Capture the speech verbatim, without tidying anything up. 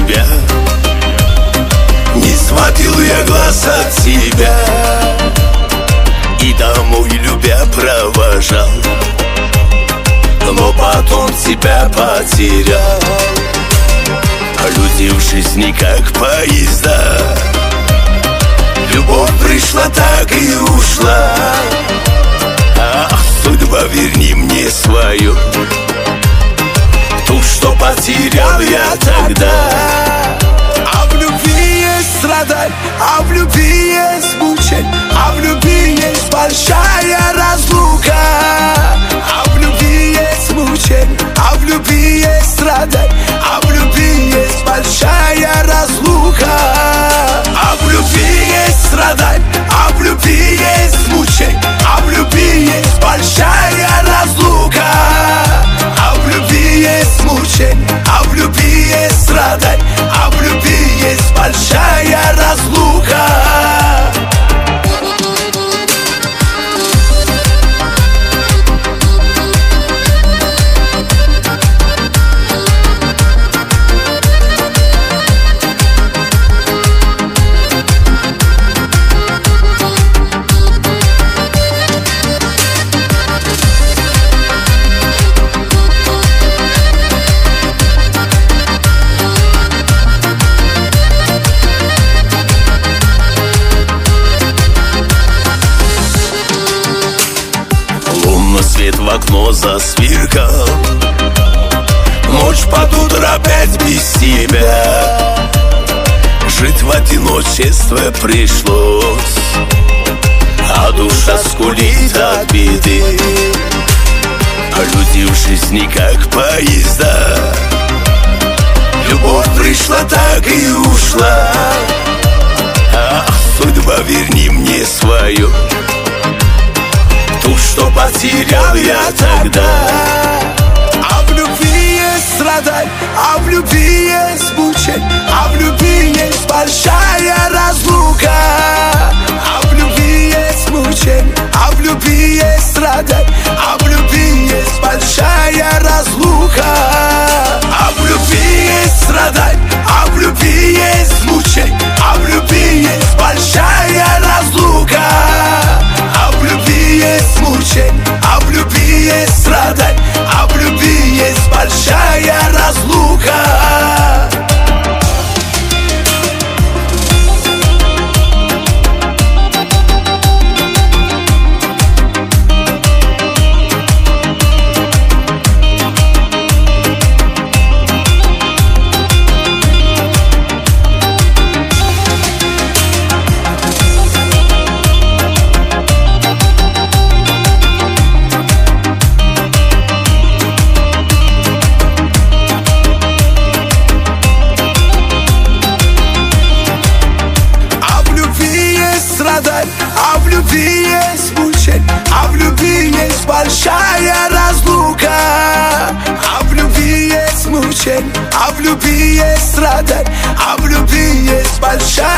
тебя. Не сводил я глаз от тебя и домой любя провожал, но потом тебя потерял. Люди в жизни как поезда, любовь пришла, так и ушла. Ах, судьба, верни мне свою, ту, что потерял я тогда. А в любви есть страдать, а в любви есть мучень, а в любви есть большая разлука. А в любви есть мучень, а в любви есть страдать, а в любви есть большая разлука. А в любви есть страдать, а в любви есть мучень, а в любви есть большая разлука. А в любви есть мучень, а в любви есть страдать, а в любви есть большая разлука. Свет в окно засверкал, ночь под утро опять без тебя. Жить в одиночестве пришлось, а душа скулит от беды. А люди в жизни как поезда, любовь пришла, так и ушла. Ах, судьба, верни мне свою, ту, что потерял я тогда. А в любви есть страдать, а в любви есть мучень, а в любви есть большая разлука. А в любви есть мучень, а в любви есть страдать, а в любви есть большая разлука. А в любви есть страдать, а в любви есть мучень, а в любви есть большая разлука. А в любви есть мучень, а в любви есть страдать, а в любви есть большая разлука. А в любви есть мучень, а в любви есть большая разлука. А в любви есть мучень, а в любви есть страдать, а в любви есть большая